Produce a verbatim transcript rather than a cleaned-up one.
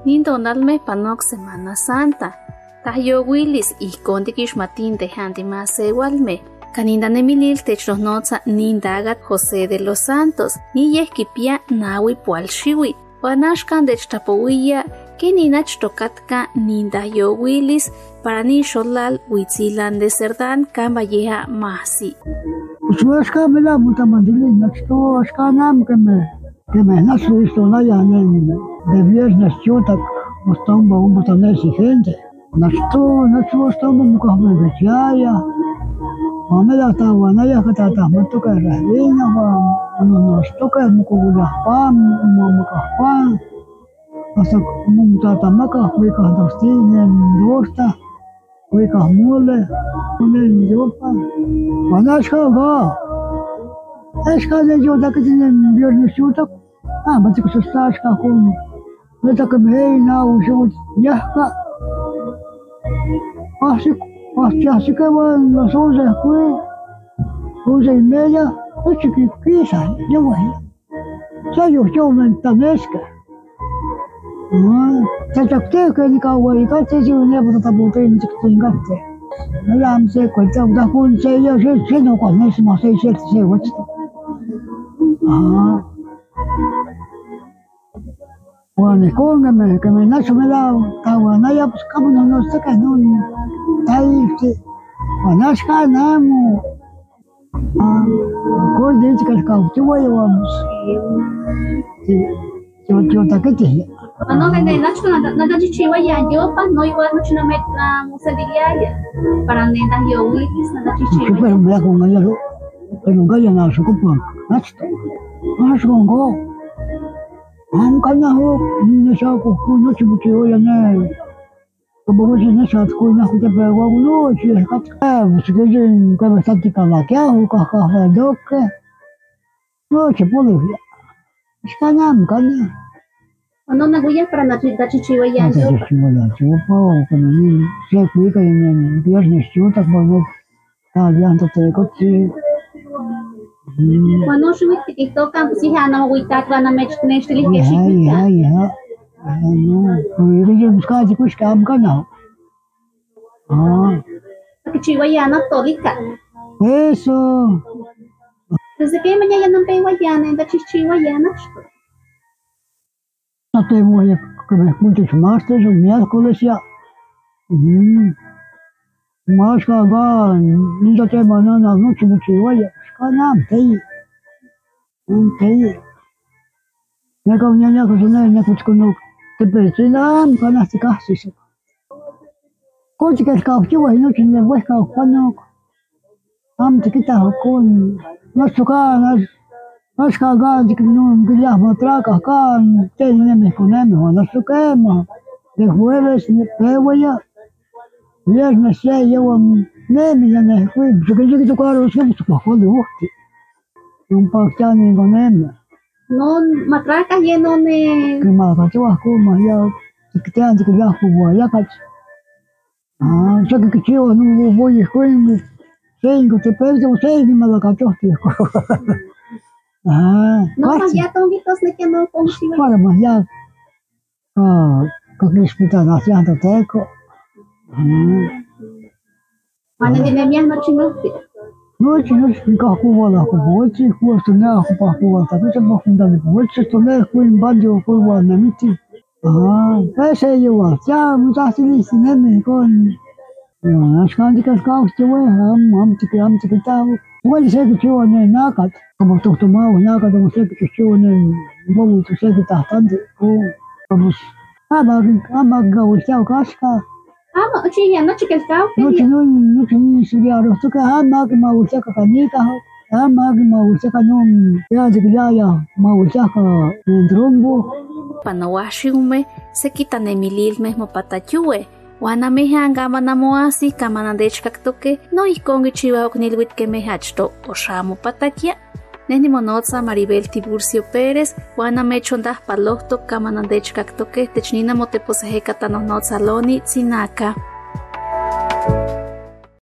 Nindonalme panok Semana Santa. Tahyo Willis y Condikish Matin de Handimase Walme. Caninda Nemilil technonoza Nindagat José de los Santos. Ni yeskipia nawi pualshiwi. Wanashkan de Chtapowiya. Que ninach tokatka Nindayo Willis. Para ni sholal Huitzilan de Cerdán Camballeja Masi. Ushka me la mutamandili nachto ashka nam que me que me nasu esto na ya de viernes chutak ostamba un botón exigente nachto nachu ostamba muka me bechaya mamela ta wana ya kata ta matuka rahina wa no no stoka muko la pam muka pam asa mumta maka kuika dostine dosta kuika mole mole jopa wanashka ga Eshka de yo da que tiene viernes chuta ah mas que está eshka com no ta que me na o yo ya ka así así así que van las once fue once y media es que quizá yo voy ya yo yo me tanesca ah ta ta que que ni ka voy ka te yo ne bu ta bu te ni que tenga te la am se cuenta da con se yo se se no con eso más se se se Ah, bueno, con que me que me nacho me da, caguana ya pues como no no sé qué no, ahí sí, bueno es que namo, ah, con de que caucho voy a vamos, sí, yo yo ta que te, no que de nacho nada nada chichiwa ya yo pa no igual no chuna met na musedilia para nenda yo Willis nada chichiwa. Pero me con ello, pero nunca ya no se ocupa, nacho. Ah, songo. Am kana ho, ni sa ko ku no chibuchi o ya ne. Ko bo ji ne sa ko na ku te ba wa no chi ka ka, si ke ji ka ba sa ti ka la kya ho ka ka ha dok. No che po le. Skana am kana. No na guya para na chita chichiwa ya yo. Chichiwa ya yo po ko ni se ku ka ni viernes chuta ko no. Ta ya to te ko chi. Cuando subí TikTok, si ya no voy a estar na match neste link que chiquita. Ya, ya. No, yo buscaba de kush kam kana. Ah. Que chiva ya na tolika. Eso. Desde que mañana no pego ya na da chiva ya na. No te voy a comer muchos martes o miércoles ya. Mm. Más que va, ni da te banana noche mucho vaya. Kanam tei. Um tei. Na ka nya nya ko na na kuch kono te pe sinam kana se ka se. Ko ti ka ka chu wa no tin ne wa ka kono. Am te kita ko no suka na na ska ga dik no gilla matra ka ka te ne me koname no suka ma. De jueves ne pe waya. Viernes ya yo nemi ya ne fui porque yo que tocar los que para joder hosti un pa ni con él no matraca lleno ne que más para yo como más ya que te han que ya jugó ya cach ah yo que que yo no voy a escuela cinco te pierdo seis ni me lo cacho tío ah no más ya tonguitos ne que no consigo para más ya ah que escuchar haciendo teco Mana di memia no chino. No chino ka kuwa la kuwa chi kuwa tuna ku pa kuwa ta ta ba funda ni kuwa chi to ne ku in ba jo ku wa na mi ti. Ah, ka se yo wa cha mu ta si ni si ne me ko. No, as kan di ka ka ku wa ham ham ti ka ham ti ka ta. Wa li se ku chi wa ne na ka. Como to to ma wa na ka do se ku chi wa ne ba mu to se ku ta ta de ko. Vamos. Ah, ba ba ga wa cha ka ska. Ah, no, sí, ya no chiques cao. No, no, no, no, sería lo que ha más que me gusta que canica, ha más que me gusta que no, ya de ya ya, me gusta que el trombo. Panawashiume se quitan emilil mismo patachue. Wana mehanga manamoasi kamanandech kaktoke no ikongi chiva oknilwit que mehachto oshamo patakia. Neni monotza Maribel Tiburcio Pérez, Juana Mechonda Palohto, Kamanandech Kaktoke, Technina Moteposeje Katanohnotza Loni, Tzinaka.